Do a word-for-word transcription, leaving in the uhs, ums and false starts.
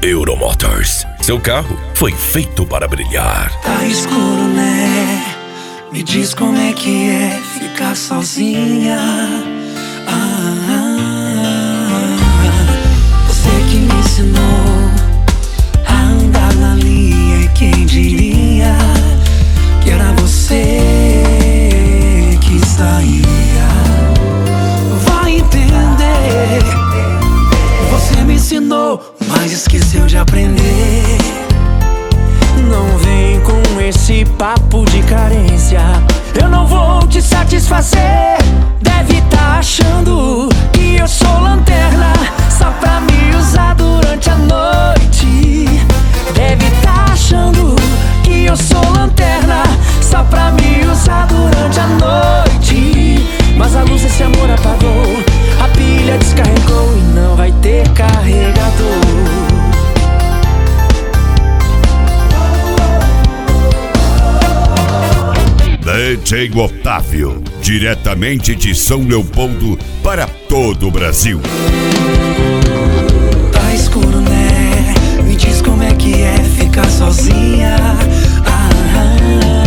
Euromotors. Seu carro foi feito para brilhar. Tá escuro, né? Me diz como é que é ficar sozinha. Ah, ah, ah. Você que me ensinou a andar na linha, e quem diria que era você que saía. Vai entender. Você me ensinou, mas esqueceu de aprender. Não vem com esse papo de carência. Eu não vou te satisfazer. Deve tá achando que eu sou lanterna só pra me usar durante a noite. Deve tá achando que eu sou lanterna só pra me usar durante a noite. Mas a luz desse amor apagou, a pilha descarregou e não vai ter carregador. D J Otávio, diretamente de São Leopoldo para todo o Brasil. Tá escuro, né? Me diz como é que é ficar sozinha. Ah, ah, ah.